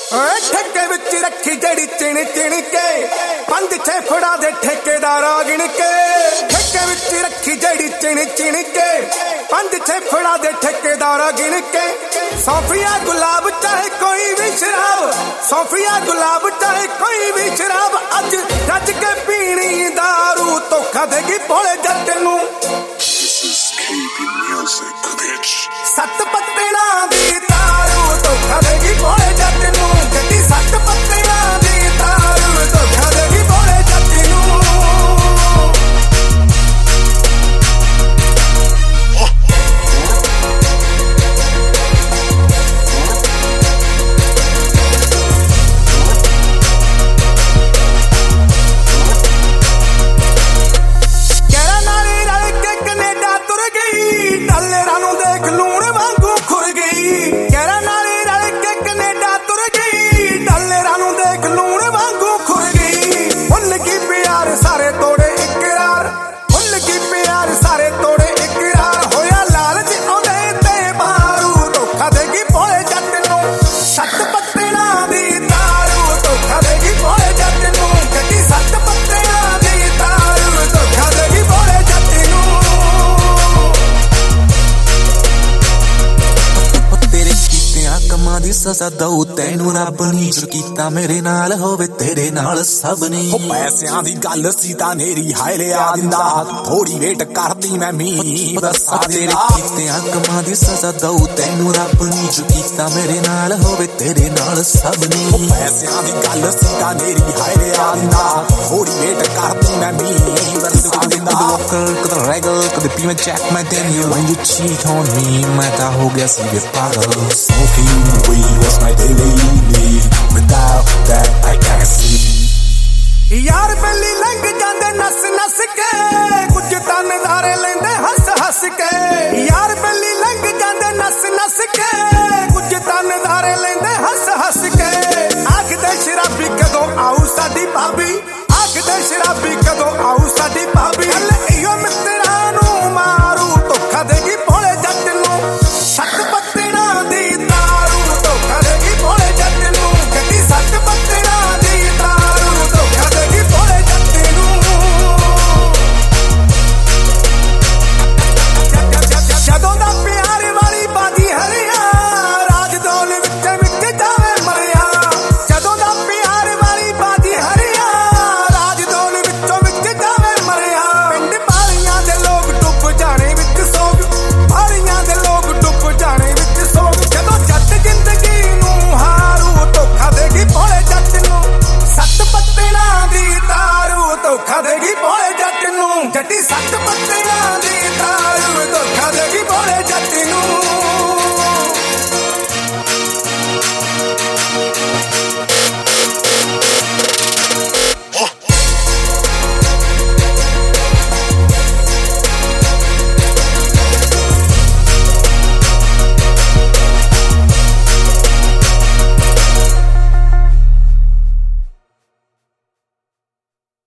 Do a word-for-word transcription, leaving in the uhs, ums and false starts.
ठेके विच रखी जड़ी चिण चिण के पंज छे फड़ा दे ठेकेदार गिण के ठेके विच रखी जड़ी चिण चिण के पंज छे फड़ा दे ठेकेदार गिण के सौफिया गुलाब चाहे कोई भी शराब सौफिया गुलाब चाहे कोई भी शराब अज रज के पीनी दारू धोखा देगी भोले जट नूं सत पत्तेना दी दारू धोखा देगी भोले जट नूं जटी सत पत्तेना दी दारू धोखा देगी भोले जट नूं सजा दऊ तैनू रब नी जो कीता मेरे नाल होवे तेरे नाल सब नी हो पैसियां दी गल सी तां नेरी हाय लिया दिंदा थोड़ी वेट करदी मैं मी दसा तेरे कीतियां कमां दी सजा दऊ तैनू रब नी जो कीता मेरे नाल होवे तेरे नाल सब नी हो पैसियां दी गल सी तां नेरी हाय लिया दिंदा थोड़ी वेट करदी मैं मी दसा दिंदा कद रेगल कद पी मैं चेक मैं then you when you cheat on me मैं ता हो गया सी वे पागल smoking weed was my daily need without that I can't see यार पहली लंघ जांदे नस नस के कुछ तनदारे लेंदे हस हस के यार पहली लंघ जांदे नस नस के कुछ तनदारे लेंदे हस हस के आखदे शराबी कदों आऊ साडी भाभी आखदे शराबी कदों आऊ साडी भाभी इयो मित्रा नूं मारू धोखा देगी भोले जट नूं सत पत्तेना दी दारू धोखा देगी भोले जट नूं गड्डी सत पत्तेना दी दारू धोखा देगी भोले जट नूं जदों दा प्यार वाली बाजी हरिया राज दौल विच विच जावे मरिया जदों दा प्यार वाली बाजी हरिया राज दौल विचों विच जावे मरिया पिंड पालियां दे लोग डुੱਬ जाने विच सोग पालियां दे लोग डुੱਬ जाने विच सोग जदों जट जिंदगी नूं हारू धोखा देगी भोले जट नूं सत पत्तेना दी दारू धोखा देगी भोले जट नूं जटी सत पत्ते